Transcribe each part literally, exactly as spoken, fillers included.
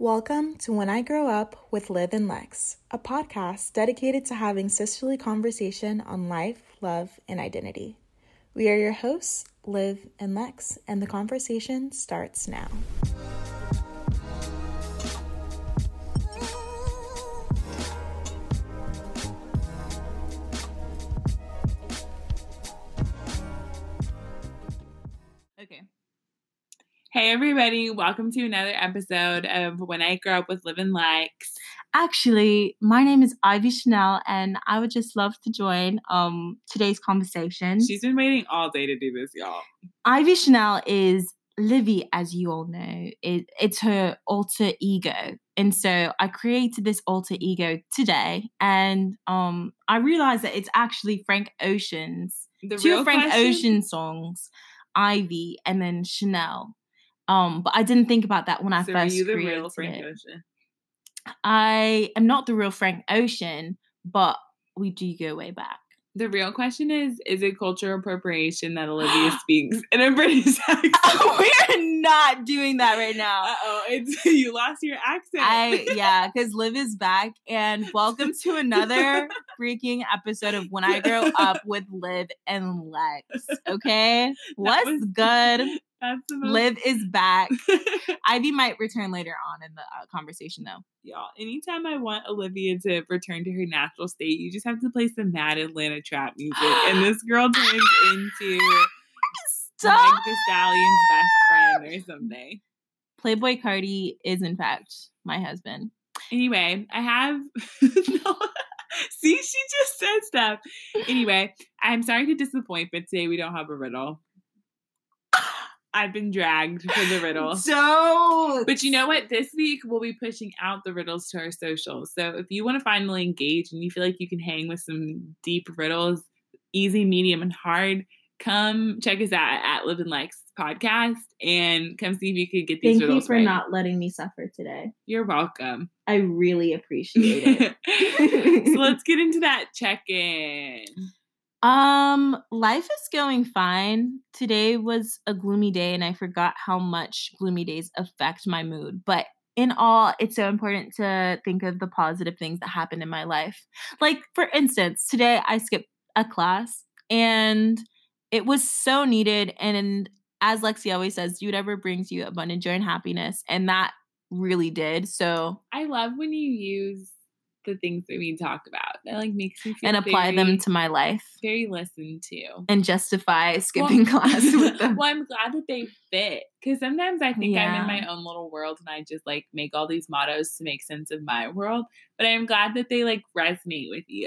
Welcome to When I Grow Up with Liv and Lex, a podcast dedicated to having sisterly conversation on life, love, and identity. We are your hosts, Liv and Lex, and the conversation starts now. Okay. Hey everybody, welcome to another episode of When I Grow Up with Liv and Lex. Actually, my name is Ivy Chanel, and I would just love to join um today's conversation. She's been waiting all day to do this, y'all. Ivy Chanel is Livy, as you all know. It, it's her alter ego. And so I created this alter ego today, and um I realized that it's actually Frank Ocean's, The two real Frank question? Ocean songs, Ivy and then Chanel. Um, but I didn't think about that when I So first are you the created real Frank it. Ocean? I am not the real Frank Ocean, but we do go way back. The real question is, is it cultural appropriation that Olivia speaks in a British accent? We're not doing that right now. Uh-oh, it's you lost your accent. I yeah, because Liv is back, and welcome to another freaking episode of When I Grow Up with Liv and Lex. Okay, what's was- good? That's the most... Liv is back. Ivy might return later on in the uh, conversation, though. Y'all, anytime I want Olivia to return to her natural state, you just have to play some mad Atlanta trap music, and this girl turns into Stop! Meg Thee Stallion's best friend or something. Playboy Cardi is, in fact, my husband. Anyway, I have... no. See, she just said stuff. Anyway, I'm sorry to disappoint, but today we don't have a riddle. I've been dragged for the riddle. So, but you know what? This week we'll be pushing out the riddles to our socials. So if you want to finally engage and you feel like you can hang with some deep riddles, easy, medium, and hard, come check us out at Liv and Lex podcast and come see if you could get these thank riddles you for right. not letting me suffer today. You're welcome. I really appreciate it. So let's get into that check-in. Um, life is going fine. Today was a gloomy day, and I forgot how much gloomy days affect my mood. But in all, it's so important to think of the positive things that happen in my life. Like, for instance, today I skipped a class, and it was so needed. And as Lexi always says, do whatever brings you abundant joy and happiness. And that really did. So I love when you use the things that we talk about. That like makes me feel and apply very, them to my life. Very listened to. And justify skipping well, class with them. Well, I'm glad that they fit. Because sometimes I think yeah. I'm in my own little world and I just like make all these mottos to make sense of my world. But I'm glad that they like resonate with you.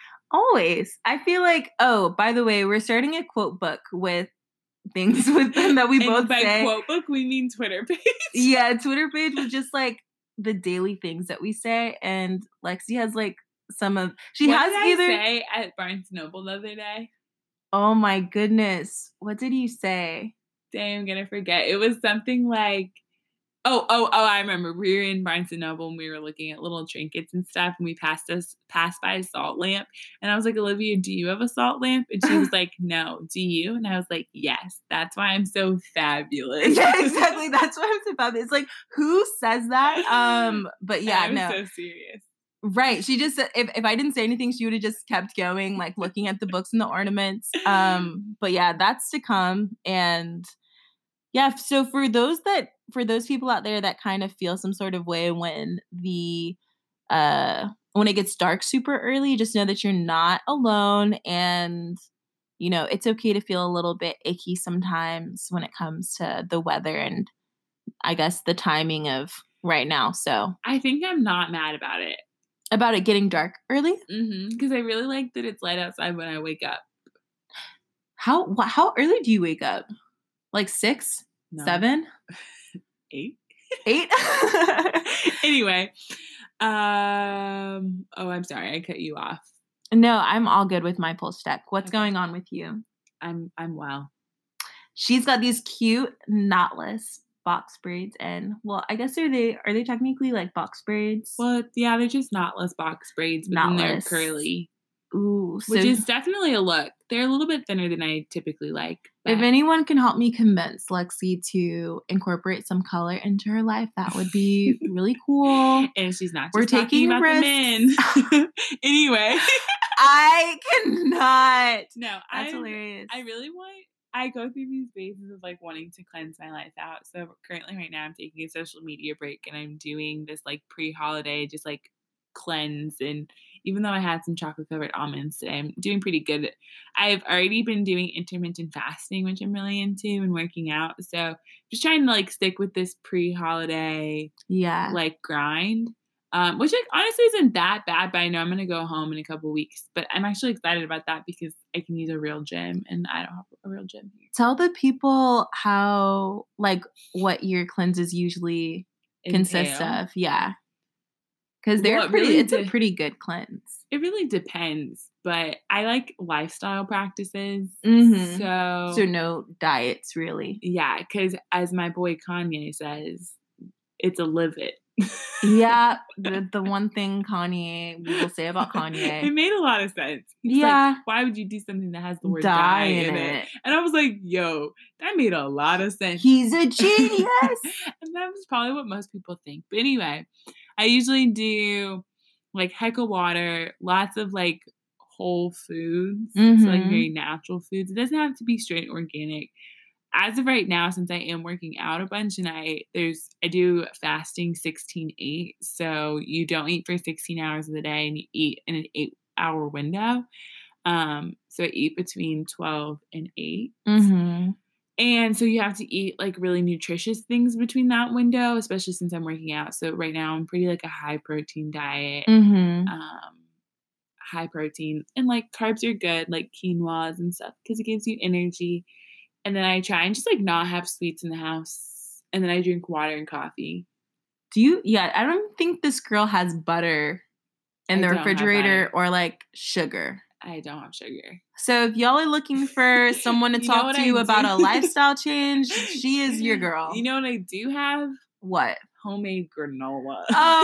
Always. I feel like, oh, by the way, we're starting a quote book with things with them that we and both by say. Quote book, we mean Twitter page. Yeah, Twitter page with just like the daily things that we say. And Lexi has like some of, she what has did either. I say at Barnes and Noble the other day? Oh my goodness. What did you say? Dang, I'm going to forget. It was something like, Oh, oh, oh, I remember. We were in Barnes and Noble and we were looking at little trinkets and stuff, and we passed us passed by a salt lamp. And I was like, Olivia, do you have a salt lamp? And she was like, no. Do you? And I was like, yes. That's why I'm so fabulous. Yeah, exactly. That's why I'm so fabulous. It's like, who says that? Um, but yeah, I was no. so serious. Right. She just said, if, if I didn't say anything, she would have just kept going, like looking at the books and the ornaments. Um, but yeah, that's to come. And yeah, so for those that, for those people out there that kind of feel some sort of way when the, uh, when it gets dark super early, just know that you're not alone. And, you know, it's okay to feel a little bit icky sometimes when it comes to the weather and I guess the timing of right now. So I think I'm not mad about it. About it getting dark early? Mm-hmm. Because I really like that it's light outside when I wake up. How, wh- how early do you wake up? Like six? No. Seven? Eight? Eight? Anyway. Um. Oh, I'm sorry. I cut you off. No, I'm all good with my pulse check. What's Okay. going on with you? I'm I'm well. She's got these cute knotless box braids, and well, I guess are they are they technically like box braids? Well, yeah, they're just knotless box braids, but then they're Knotless. curly. Ooh, so which is definitely a look. They're a little bit thinner than I typically like. If anyone can help me convince Lexi to incorporate some color into her life, that would be really cool. And she's not just We're talking taking about risks. the men. Anyway. I cannot. No, That's I, hilarious. I really want, I go through these phases of like wanting to cleanse my life out. So currently right now I'm taking a social media break and I'm doing this like pre-holiday, just like cleanse. And even though I had some chocolate covered almonds today, I'm doing pretty good. I've already been doing intermittent fasting, which I'm really into, and working out. So just trying to like stick with this pre-holiday Yeah. like grind. Um, which like honestly isn't that bad, but I know I'm gonna go home in a couple weeks. But I'm actually excited about that because I can use a real gym, and I don't have a real gym here. Tell the people how, like, what your cleanses usually consist Entail. of. Yeah, because they're Well, it pretty. really It's de- a pretty good cleanse. It really depends, but I like lifestyle practices. Mhm. So, So no diets, really. yeah, because as my boy Kanye says, it's a live it. Yeah, the, the one thing Kanye we will say about Kanye. It made a lot of sense. He's Yeah. like, why would you do something that has the word Die die in in it. it? And I was like, yo, that made a lot of sense. He's a genius. And that was probably what most people think. But anyway, I usually do like Heckle water, lots of like whole foods. Mhm. So like very natural foods. It doesn't have to be straight organic. As of right now, since I am working out a bunch and I there's I do fasting sixteen eight, so you don't eat for sixteen hours of the day and you eat in an eight hour window. Um, so I eat between twelve and eight. Mm-hmm. And so you have to eat like really nutritious things between that window, especially since I'm working out. So right now I'm pretty like a high protein diet. Mm-hmm. Um, high protein and like carbs are good, like quinoas and stuff, because it gives you energy. And then I try and just like not have sweets in the house. And then I drink water and coffee. Do you? Yeah, I don't think this girl has butter in I the don't have refrigerator butter. or like sugar. I don't have sugar. So if y'all are looking for someone to You know talk what to I about do? a lifestyle change, she is your girl. You know what I do have? What? Homemade granola.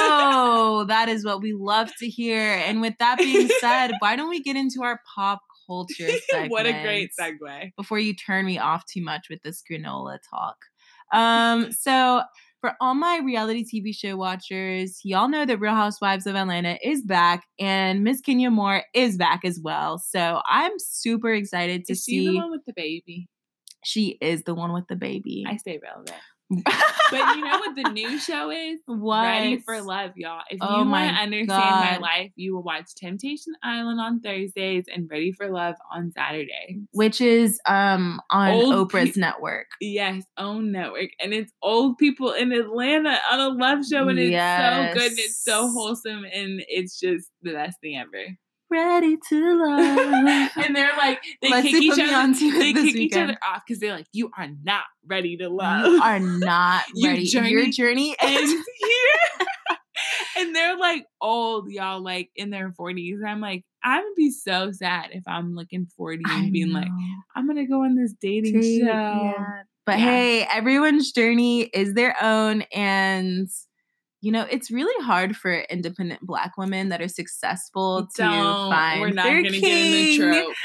Oh, that is what we love to hear. And with that being said, why don't we get into our pop culture segment? What a great segue. Before you turn me off too much with this granola talk. Um, so for all my reality T V show watchers, y'all know that Real Housewives of Atlanta is back and Miss Kenya Moore is back as well. So I'm super excited to Is see. she the one with the baby? She is the one with the baby. I stay relevant. But you know what the new show is? What? Ready for Love, y'all. If Oh you my want to understand God. my life, you will watch Temptation Island on Thursdays and Ready for Love on Saturdays. Which is um on Old Oprah's pe- network. Yes, own network. And it's old people in Atlanta on a love show, and it's so good and it's so Yes. wholesome, and it's just the best thing ever. Ready to love. And they're like, they Lexi kick each put me other, onto it they this kick each weekend. other off because they're like, you are not ready to love. You are not Your ready. journey Your journey ends is here. And they're like old, y'all, like in their forties. And I'm like, I would be so sad if I'm looking forty and I being like, know. I'm gonna go on this dating Date, show. yeah. But Yeah. hey, everyone's journey is their own. And, you know, it's really hard for independent Black women that are successful to Don't. find We're not their gonna king. get in the trope.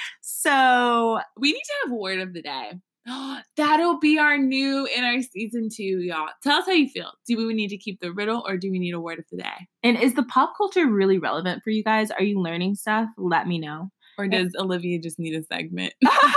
So We need to have a word of the day. That'll be our new in our season two, y'all. Tell us how you feel. Do we need to keep the riddle or do we need a word of the day? And is the pop culture really relevant for you guys? Are you learning stuff? Let me know. Or does Olivia just need a segment?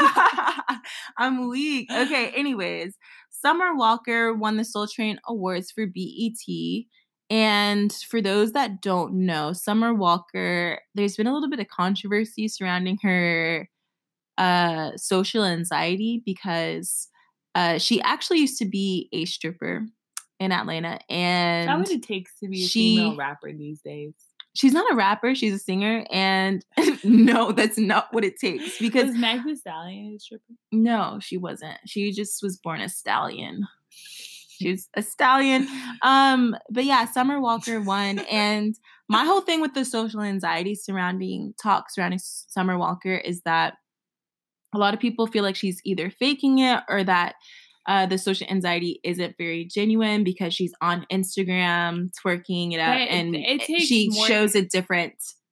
I'm weak. Okay, anyways. Summer Walker won the Soul Train Awards for B E T. And for those that don't know, Summer Walker, there's been a little bit of controversy surrounding her uh, social anxiety because uh, she actually used to be a stripper in Atlanta. Is that And what it takes to be a she- female rapper these days? she's not a rapper, she's a singer. And no, that's not what it takes. Because Was Meg Thee Stallion a stripper? no, she wasn't. She just was born a stallion. She's a stallion. Um, but yeah, Summer Walker won. And my whole thing with the social anxiety surrounding talk surrounding Summer Walker is that a lot of people feel like she's either faking it or that uh, the social anxiety isn't very genuine because she's on Instagram twerking it up But it- and it takes she more- shows a different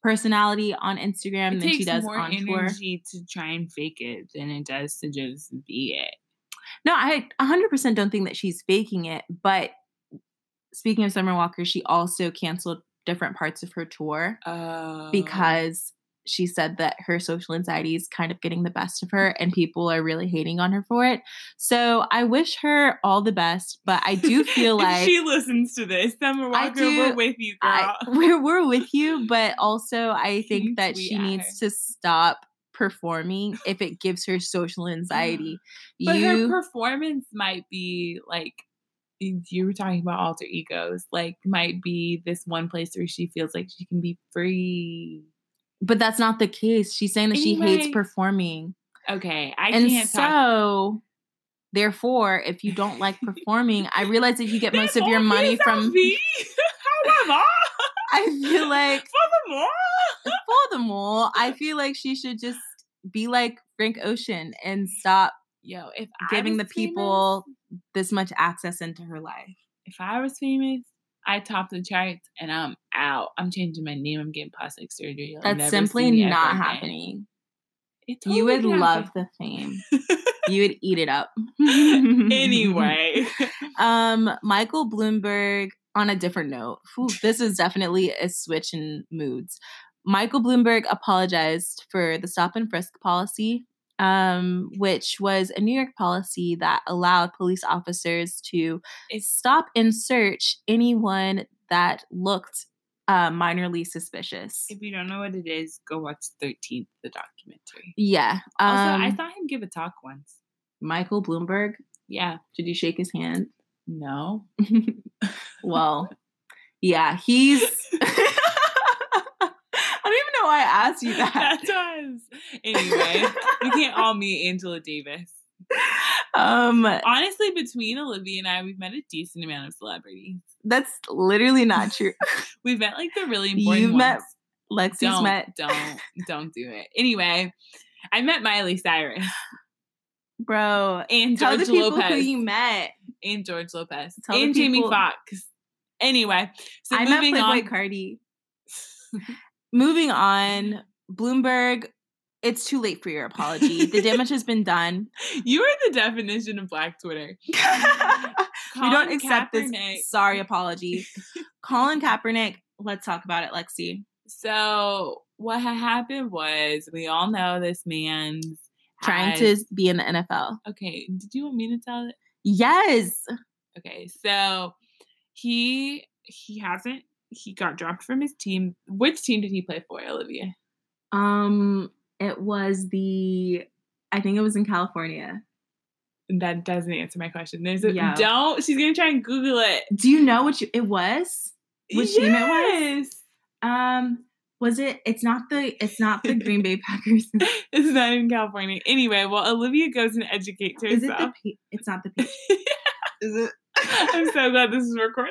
personality on Instagram it than she does more on tour. energy to try and fake it than it does to just be it. No, I one hundred percent don't think that she's faking it. But speaking of Summer Walker, she also canceled different parts of her tour uh, because she said that her social anxiety is kind of getting the best of her and people are really hating on her for it. So I wish her all the best, but I do feel like... if she listens to this, Summer Walker, do, we're with you, girl. I, we're, we're with you, but also I think that she needs her. to stop performing if it gives her social anxiety. But you, her performance might be like... you were talking about alter egos, like might be this one place where she feels like she can be free. But that's not the case. She's saying that anyway, she hates performing. Okay, I and can't so, talk. Therefore, if you don't like performing, I realize that you get most of your money from... However, I feel like... Furthermore, furthermore, I feel like she should just be like Frank Ocean and stop Yo, if giving the people famous, this much access into her life. If I was famous, I top the charts and I'm out. I'm changing my name. I'm getting plastic surgery. You'll That's simply not happening. Totally you would love the fame. You would eat it up. Anyway. um, Michael Bloomberg, on a different note, whew, this is definitely a switch in moods. Michael Bloomberg apologized for the stop and frisk policy, um, which was a New York policy that allowed police officers to stop and search anyone that looked uh, minorly suspicious. If you don't know what it is, go watch thirteenth, the documentary. Yeah. Um, also, I saw him give a talk once. Michael Bloomberg? Yeah. Did you shake his hand? No. Well, yeah, he's... I don't even know why I asked you that. That does. Anyway, we can't all meet Angela Davis. Um, Honestly, between Olivia and I, we've met a decent amount of celebrities. That's literally not true. We've met like the really important You've ones. met Lexi's don't, met. Don't, don't do it. Anyway, I met Miley Cyrus. Bro. And Tell George the people Lopez. who you met. And George Lopez. Tell and people, Jamie Foxx. Anyway, so I moving met Playboy on. Cardi. Moving on, Bloomberg, it's too late for your apology. The damage has been done. You are the definition of Black Twitter. We don't accept Kaepernick. this sorry apology. Colin Kaepernick, let's talk about it, Lexi. So what had happened was, we all know this man's trying has, to be in the N F L. Okay, did you want me to tell it? Yes. Okay, so he he hasn't he got dropped from his team. Which team did he play for, Olivia? Um, it was the I think it was in California. That doesn't answer my question. There's a yeah. don't. She's gonna try and Google it. Do you know which it was? Which yes. team it was? Um, was it? It's not the. It's not the Green Bay Packers. It's not in California. Anyway, well, Olivia goes and educates herself. Is it the? P- it's not the. P- Is it? I'm so glad this is recorded.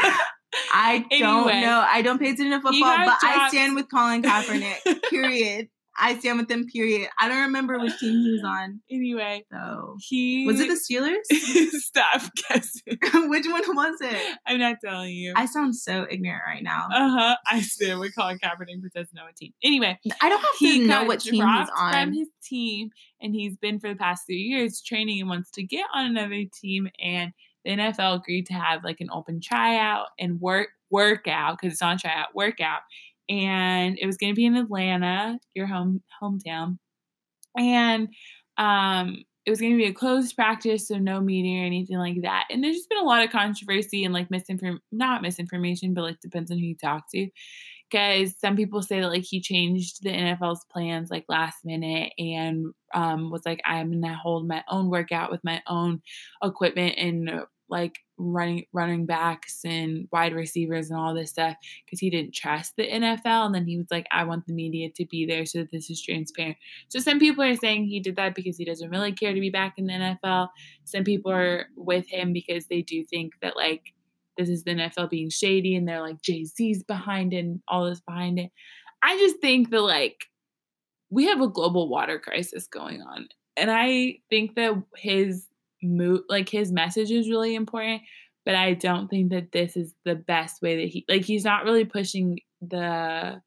I don't anyway, know. I don't pay attention to football, but dropped. I stand with Colin Kaepernick. Period. I stand with him. Period. I don't remember which team he was on. Anyway, so he was it the Steelers? Stop guessing. Which one was it? I'm not telling you. I sound so ignorant right now. Uh huh. I stand with Colin Kaepernick, but doesn't know a team. Anyway, I don't have he to know what team he's on. From his team, and he's been for the past three years training and wants to get on another team. And the N F L agreed to have like an open tryout and work workout because it's on tryout workout. And it was going to be in Atlanta, your home hometown. And um, it was going to be a closed practice, so no meeting or anything like that. And there's just been a lot of controversy and like misinformation, not misinformation, but like depends on who you talk to. Because some people say that like he changed the N F L's plans like last minute and um, was like, I'm going to hold my own workout with my own equipment and uh, like running running backs and wide receivers and all this stuff because he didn't trust the N F L. And then he was like, I want the media to be there so that this is transparent. So some people are saying he did that because he doesn't really care to be back in the N F L. Some people are with him because they do think that like this is the N F L being shady and they're like Jay-Z's behind it and all this behind it. I just think that like we have a global water crisis going on. And I think that his mood, like his message is really important, but I don't think that this is the best way that he, like he's not really pushing the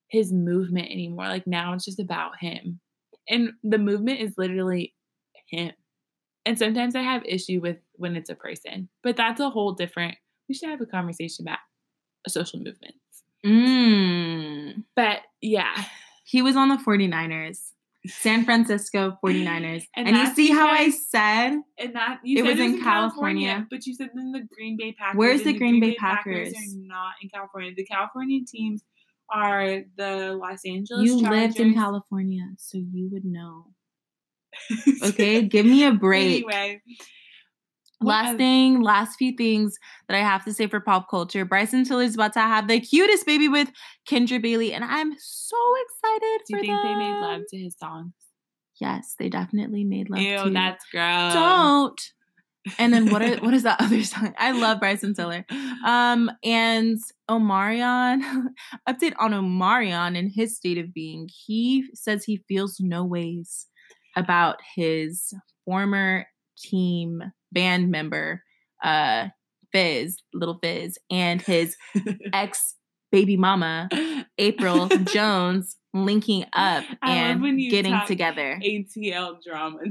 his movement anymore. Like, now it's just about him. And the movement is literally him. And sometimes I have issue with when it's a person. But that's a whole different – we should have a conversation about social movements. Mm. But, yeah. He was on the forty-niners. San Francisco forty-niners. And, and you see because, how I said and that you it said was it in in California. California, but you said in the Green Bay Packers. Where's the, the Green, Bay, Bay Packers? Packers are not in California. The California teams are the Los Angeles You Chargers. lived in California, so you would know. Okay, give me a break. Anyway. Last thing, last few things that I have to say for pop culture. Bryson Tiller is about to have the cutest baby with Kendra Bailey, and I'm so excited Do you for think them. they made love to his songs? Yes, they definitely made love Ew, to. that's gross. Don't. And then what? Are, what is that other song? I love Bryson Tiller. Um, and Omarion, update on Omarion and his state of being. He says he feels no ways about his former team band member, uh, Fizz, Little Fizz, and his ex baby mama, April Jones, linking up and getting together. A T L drama.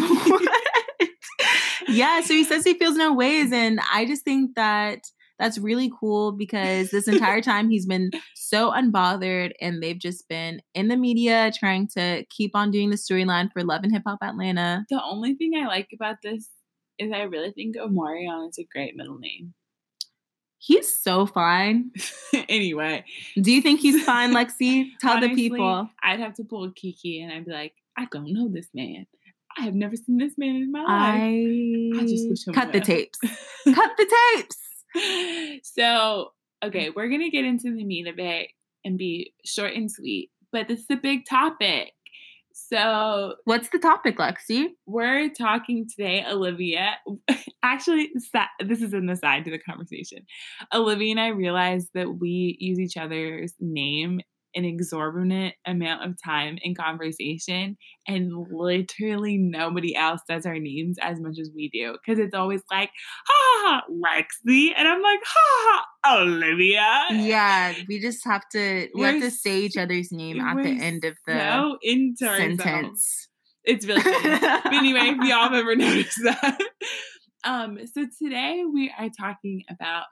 Yeah, so he says he feels no ways, and I just think that that's really cool because this entire time he's been so unbothered, and they've just been in the media trying to keep on doing the storyline for Love and Hip Hop Atlanta. The only thing I like about this is I really think Omarion is a great middle name. He's so fine. Anyway. Do you think he's fine, Lexi? Tell Honestly, the people. I'd have to pull Kiki and I'd be like, I don't know this man. I have never seen this man in my life. I, I just wish him Cut well. the tapes. Cut the tapes. So, okay, we're going to get into the meat of it and be short and sweet. But this is a big topic. So, what's the topic, Lexi? We're talking today, Olivia. Actually, this is an aside to the conversation. Olivia and I realized that we use each other's name an exorbitant amount of time in conversation, and literally nobody else says our names as much as we do, because it's always like, ha ha, Lexi, and I'm like, ha ha, Olivia. Yeah, we just have to we we're have to say each other's name at the end of the so into sentence. Ourselves. It's really funny. But anyway, if y'all have ever noticed that. Um, so today we are talking about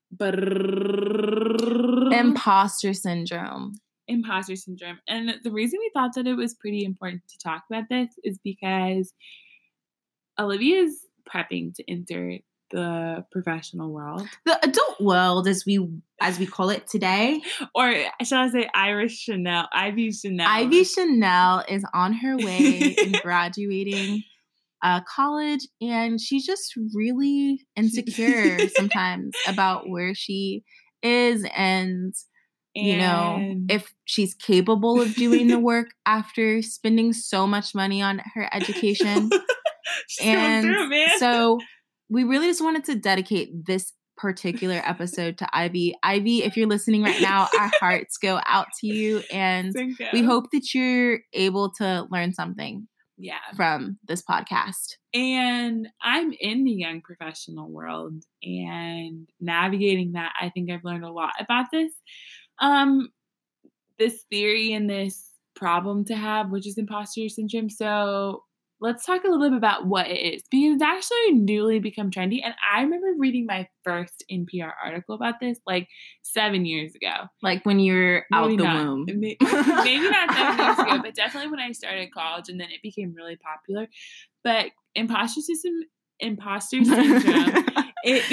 imposter syndrome. Imposter syndrome. And the reason we thought that it was pretty important to talk about this is because Olivia is prepping to enter the professional world. The adult world, as we as we call it today. Or shall I say Iris Chanel, Ivy Chanel. Ivy Chanel is on her way and graduating uh, college, and she's just really insecure sometimes about where she is, and you know, if she's capable of doing the work after spending so much money on her education. And through, so we really just wanted to dedicate this particular episode to Ivy. Ivy, if you're listening right now, our hearts go out to you, and we hope that you're able to learn something yeah. from this podcast. And I'm in the young professional world, and navigating that, I think I've learned a lot about this. Um, this theory and this problem to have, which is imposter syndrome. So let's talk a little bit about what it is, because it's actually newly become trendy. And I remember reading my first N P R article about this like seven years ago. Like when you're out maybe the not, womb. Maybe not seven years ago, but definitely when I started college, and then it became really popular. But imposter system, imposter syndrome, it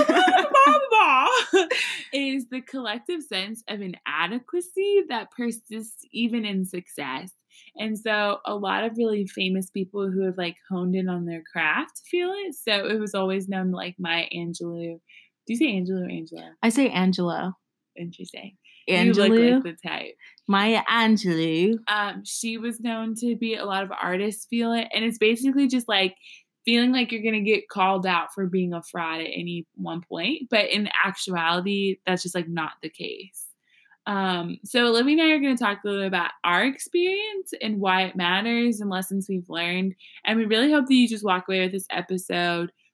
is the collective sense of inadequacy that persists even in success. And so a lot of really famous people who have like honed in on their craft feel it. So it was always known like Maya Angelou. Do you say Angelou or Angela? I say Angelo. Interesting. Angelou. You look like the type. Maya Angelou. Um, she was known to be a lot of artists feel it. And it's basically just like feeling like you're going to get called out for being a fraud at any one point. But in actuality, that's just like not the case. Um, so Olivia and I are going to talk a little bit about our experience and why it matters and lessons we've learned. And we really hope that you just walk away with this episode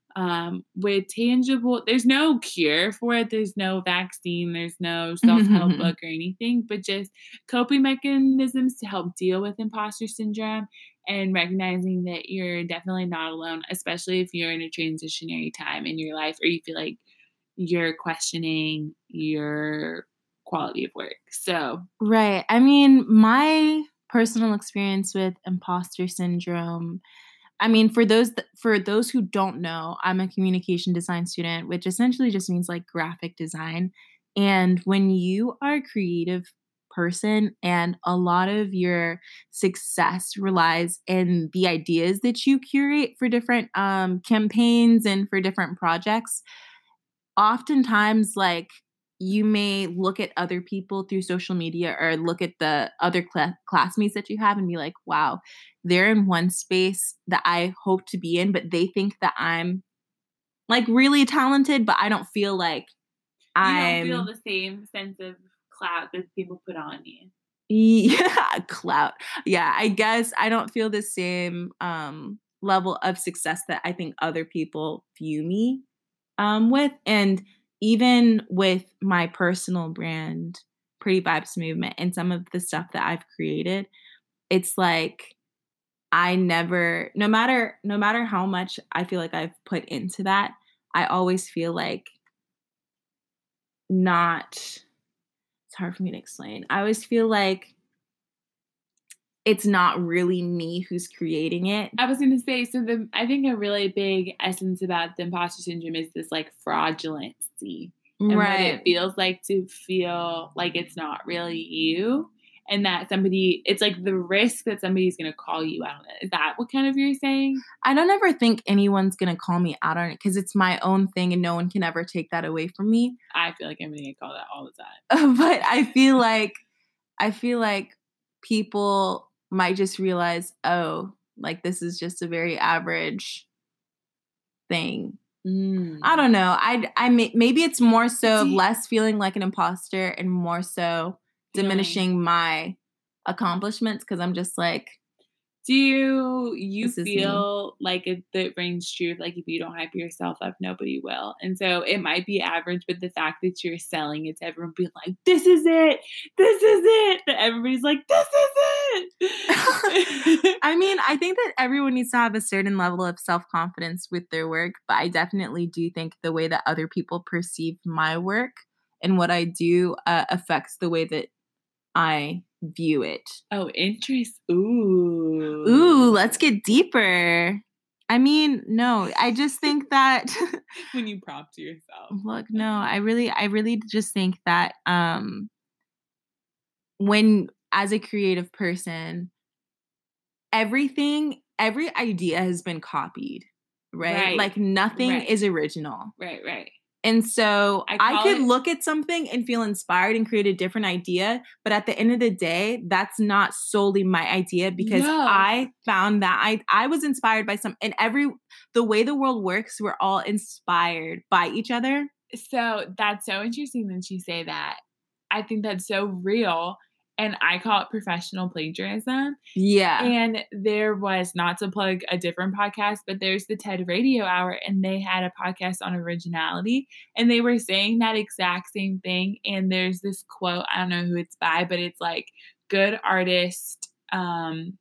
um, with tangible, there's no cure for it. There's no vaccine. There's no self-help book or anything, but just coping mechanisms to help deal with imposter syndrome and recognizing that you're definitely not alone, especially if you're in a transitionary time in your life or you feel like you're questioning your quality of work. So, right. I mean, my personal experience with imposter syndrome, I mean, for those th- for those who don't know, I'm a communication design student, which essentially just means like graphic design. And when you are a creative person and a lot of your success relies in the ideas that you curate for different um, campaigns and for different projects, oftentimes like you may look at other people through social media or look at the other cl- classmates that you have and be like, wow, they're in one space that I hope to be in, but they think that I'm like really talented, but I don't feel like you I'm... don't feel the same sense of clout that people put on you. Yeah, clout. Yeah, I guess I don't feel the same um, level of success that I think other people view me um, with. And even with my personal brand, Pretty Vibes Movement, and some of the stuff that I've created, it's like I never, no matter, no matter how much I feel like I've put into that, I always feel like not, it's hard for me to explain. I always feel like it's not really me who's creating it. I was going to say, so the I think a really big essence about the imposter syndrome is this like fraudulency and right. what it feels like to feel like it's not really you, and that somebody, it's like the risk that somebody's going to call you out on it. Is that what kind of you're saying? I don't ever think anyone's going to call me out on it because it's my own thing and no one can ever take that away from me. I feel like I'm going to get called out all the time. But I feel like, I feel like people might just realize, oh, like this is just a very average thing. Mm. I don't know. I, I may, maybe it's more so See, less feeling like an imposter and more so feeling. diminishing my accomplishments because I'm just like, do you you feel like it, it rings true? Like if you don't hype yourself up, nobody will. And so it might be average, but the fact that you're selling it to everyone being like, this is it, this is it, that everybody's like, this is it. I mean, I think that everyone needs to have a certain level of self-confidence with their work, but I definitely do think the way that other people perceive my work and what I do uh, affects the way that I view it. Oh, interest. Ooh. Ooh, let's get deeper. I mean, no, I just think that when you prompt yourself. Look, no, I really, I really just think that um, when, as a creative person, everything, every idea has been copied, right? right. Like nothing right. is original. Right, right. And so I, I could it- look at something and feel inspired and create a different idea. But at the end of the day, that's not solely my idea because no. I found that I, I was inspired by some, and every, the way the world works, we're all inspired by each other. So that's so interesting that you say that. I think that's so real. And I call it professional plagiarism. Yeah. And there was, not to plug a different podcast, but there's the TED Radio Hour, and they had a podcast on originality. And they were saying that exact same thing. And there's this quote, I don't know who it's by, but it's like, good artists, um,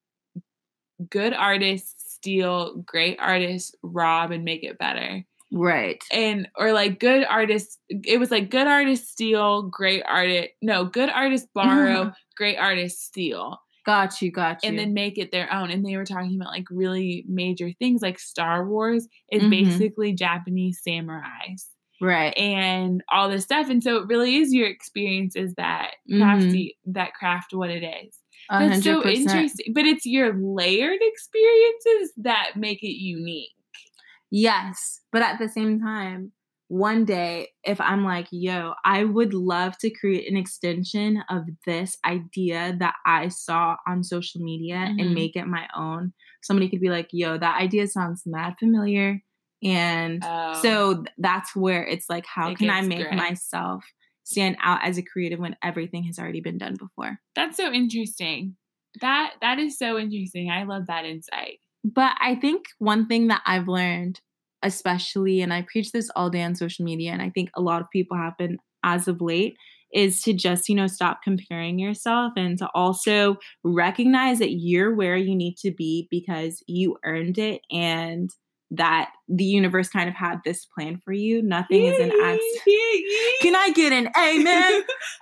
good artists steal, great artists rob and make it better. Right. And, or like good artists, it was like good artists steal, great artist, no, good artists borrow, great artists steal. Got you, got you. And then make it their own. And they were talking about like really major things like Star Wars is mm-hmm. basically Japanese samurais. Right. And all this stuff. And so it really is your experiences that crafty, mm-hmm. that craft what it is. That's one hundred percent. So interesting. But it's your layered experiences that make it unique. Yes. But at the same time, one day, if I'm like, yo, I would love to create an extension of this idea that I saw on social media mm-hmm. and make it my own. Somebody could be like, yo, that idea sounds mad familiar. And oh. so that's where it's like, how it can I make great. myself stand out as a creative when everything has already been done before? That's so interesting. That That is so interesting. I love that insight. But I think one thing that I've learned especially, and I preach this all day on social media, and I think a lot of people have been as of late, is to just, you know, stop comparing yourself and to also recognize that you're where you need to be because you earned it and that the universe kind of had this plan for you. Nothing is an accident. Can I get an amen?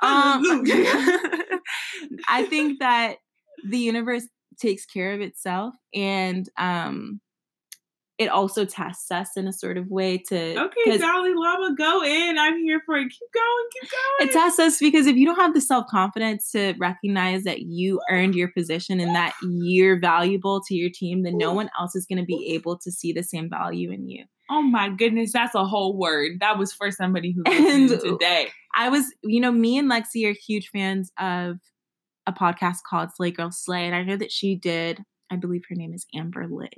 um, I think that the universe takes care of itself, and um, it also tests us in a sort of way to... Okay, Dalai Lama, go in. I'm here for it. Keep going, keep going. It tests us because if you don't have the self-confidence to recognize that you earned your position and that you're valuable to your team, then no one else is going to be able to see the same value in you. Oh my goodness, that's a whole word. That was for somebody who listened today. I was, you know, me and Lexi are huge fans of a podcast called Slay Girl Slay, and I know that she did, I believe her name is Amber Legs.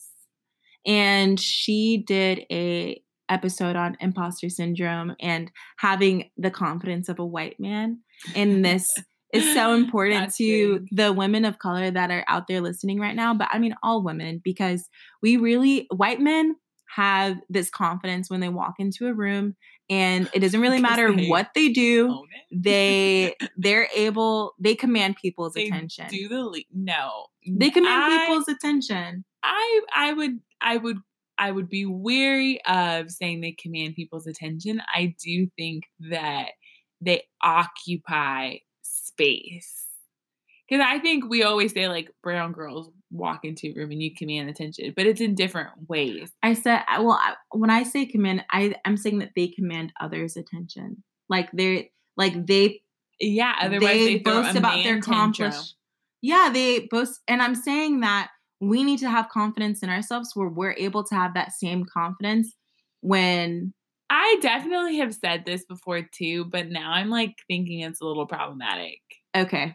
And she did a episode on imposter syndrome and having the confidence of a white man. And this is so important to big. The women of color that are out there listening right now. But I mean, all women, because we really, white men have this confidence when they walk into a room, and it doesn't really matter they what they do. They, they're able, they command people's they attention. Do the, le- no. They command I, people's attention. I, I would, I would, I would be wary of saying they command people's attention. I do think that they occupy space. Because I think we always say, like, brown girls walk into a room and you command attention, but it's in different ways. I said, well, I, when I say command, I, I'm saying that they command others' attention. Like, they're, like, they, yeah, otherwise they, they boast about their accomplishments. Yeah, they boast, and I'm saying that we need to have confidence in ourselves where we're able to have that same confidence when... I definitely have said this before too, but now I'm like thinking it's a little problematic. Okay.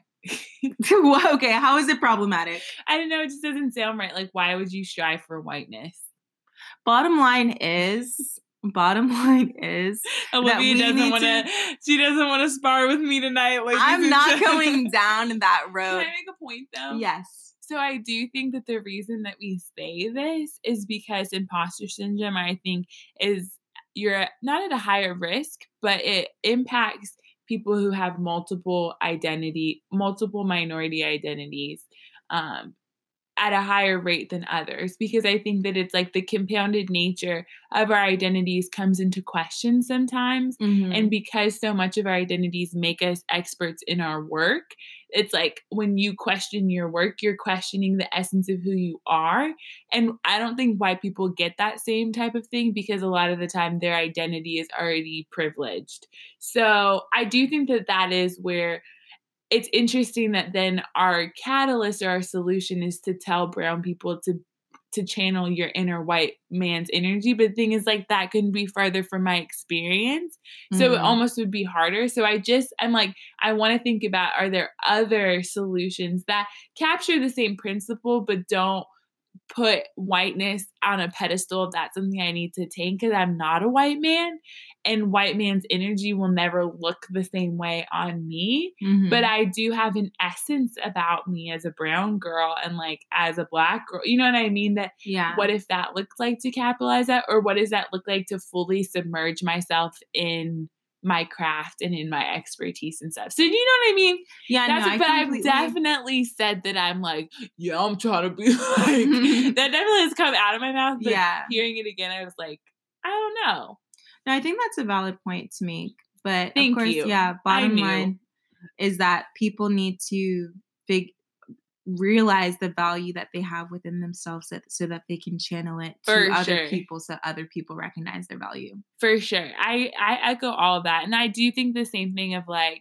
Okay, how is it problematic? I don't know, it just doesn't sound right. Like, why would you strive for whiteness? Bottom line is... Bottom line is Olivia doesn't want to. She doesn't want to spar with me tonight. Like, I'm not going down that road. Can I make a point though? Yes. So I do think that the reason that we say this is because imposter syndrome, I think, is you're not at a higher risk, but it impacts people who have multiple identity, multiple minority identities, um, at a higher rate than others, because I think that it's like the compounded nature of our identities comes into question sometimes. Mm-hmm. And because so much of our identities make us experts in our work, it's like when you question your work, you're questioning the essence of who you are. And I don't think white people get that same type of thing because a lot of the time their identity is already privileged. So I do think that that is where it's interesting that then our catalyst or our solution is to tell brown people to to channel your inner white man's energy. But the thing is, like, that couldn't be further from my experience. So mm-hmm. it almost would be harder. So I just, I'm like, I want to think about, are there other solutions that capture the same principle, but don't put whiteness on a pedestal if that's something I need to take because I'm not a white man, and white man's energy will never look the same way on me. Mm-hmm. But I do have an essence about me as a brown girl and like as a black girl. You know what I mean? That yeah. What if that looks like to capitalize that? Or what does that look like to fully submerge myself in my craft and in my expertise and stuff. So you know what I mean? Yeah, That's no, a, I but completely... I've definitely said that I'm like, yeah, I'm trying to be like, that definitely has come out of my mouth. But yeah. hearing it again, I was like, I don't know. No, I think that's a valid point to make. But Thank of course, you. yeah, bottom line is that people need to fig- realize the value that they have within themselves so, so that they can channel it to For other sure. people so other people recognize their value. For sure. I, I echo all of that. And I do think the same thing of like,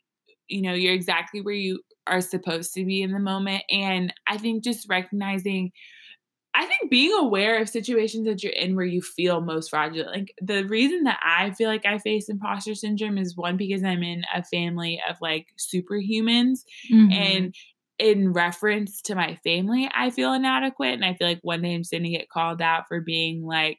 you know, you're exactly where you are supposed to be in the moment. And I think just recognizing, I think being aware of situations that you're in where you feel most fragile. Like the reason that I feel like I face imposter syndrome is one, because I'm in a family of like superhumans. Mm-hmm. And in reference to my family, I feel inadequate. And I feel like one day I'm just going to get called out for being like,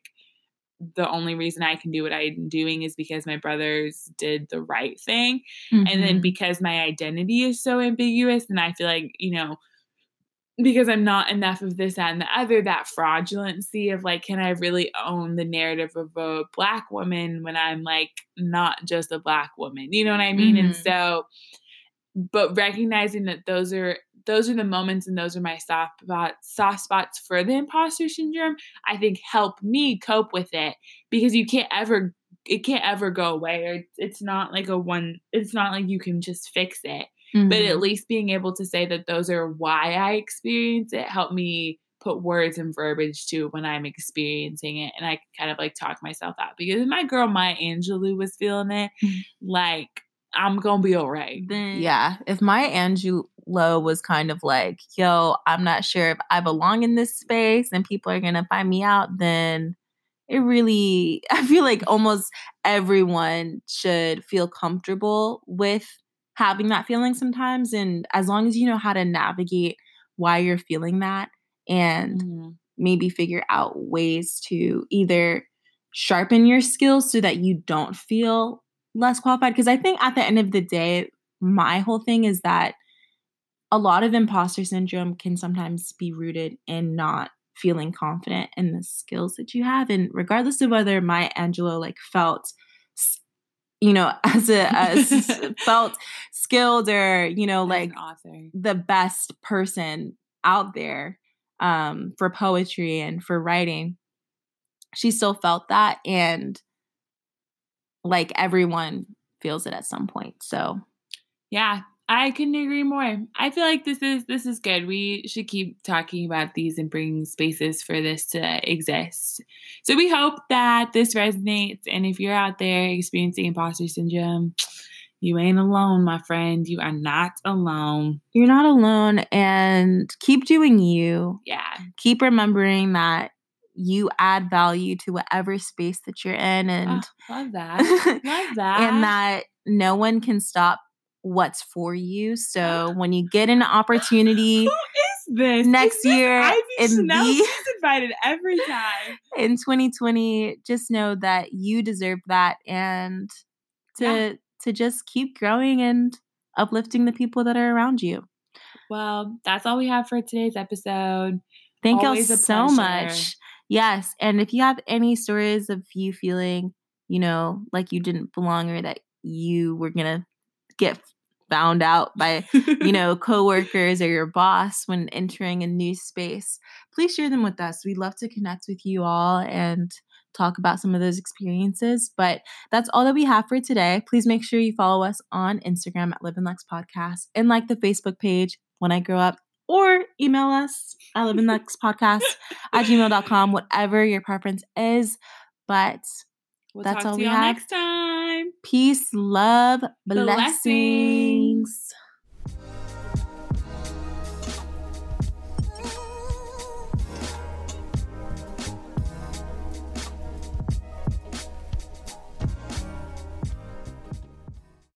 the only reason I can do what I'm doing is because my brothers did the right thing. Mm-hmm. And then because my identity is so ambiguous, and I feel like, you know, because I'm not enough of this, that, and the other, that fraudulency of like, can I really own the narrative of a Black woman when I'm like not just a Black woman? You know what I mean? Mm-hmm. And so, but recognizing that those are those are the moments and those are my soft spots, soft spots for the imposter syndrome, I think help me cope with it, because you can't ever, it can't ever go away. Or it's, it's not like a one, it's not like you can just fix it. Mm-hmm. But at least being able to say that those are why I experience it helped me put words and verbiage to when I'm experiencing it. And I kind of like talk myself out, because if my girl Maya Angelou was feeling it, like, I'm going to be all right. Then, yeah. If Maya Angelou was kind of like, yo, I'm not sure if I belong in this space and people are going to find me out, then it really, I feel like almost everyone should feel comfortable with having that feeling sometimes. And as long as you know how to navigate why you're feeling that, and mm-hmm. maybe figure out ways to either sharpen your skills so that you don't feel less qualified. Because I think at the end of the day, my whole thing is that a lot of imposter syndrome can sometimes be rooted in not feeling confident in the skills that you have. And regardless of whether Maya Angelou like felt, you know, as a as felt skilled or, you know, like author, the best person out there um, for poetry and for writing, she still felt that. And like everyone feels it at some point. So yeah, I couldn't agree more. I feel like this is this is good. We should keep talking about these and bringing spaces for this to exist. So we hope that this resonates. And if you're out there experiencing imposter syndrome, you ain't alone, my friend. You are not alone. You're not alone. And keep doing you. Yeah. Keep remembering that you add value to whatever space that you're in. And oh, love that. Love that. And that no one can stop what's for you. So when you get an opportunity, who is this next is this year Ivy in Chanel? the, she's invited every time in twenty twenty, just know that you deserve that, and to yeah. to just keep growing and uplifting the people that are around you. Well, that's all we have for today's episode. Thank Always you so much. Yes. And if you have any stories of you feeling, you know, like you didn't belong, or that you were going to get found out by, you know, coworkers or your boss when entering a new space, please share them with us. We'd love to connect with you all and talk about some of those experiences. But that's all that we have for today. Please make sure you follow us on Instagram at Live and Lex Podcast, and like the Facebook page When I Grow Up, or email us at live and lex podcast at gmail dot com, whatever your preference is. But we'll that's talk all to we y'all have next time. Peace, love, blessings. blessings.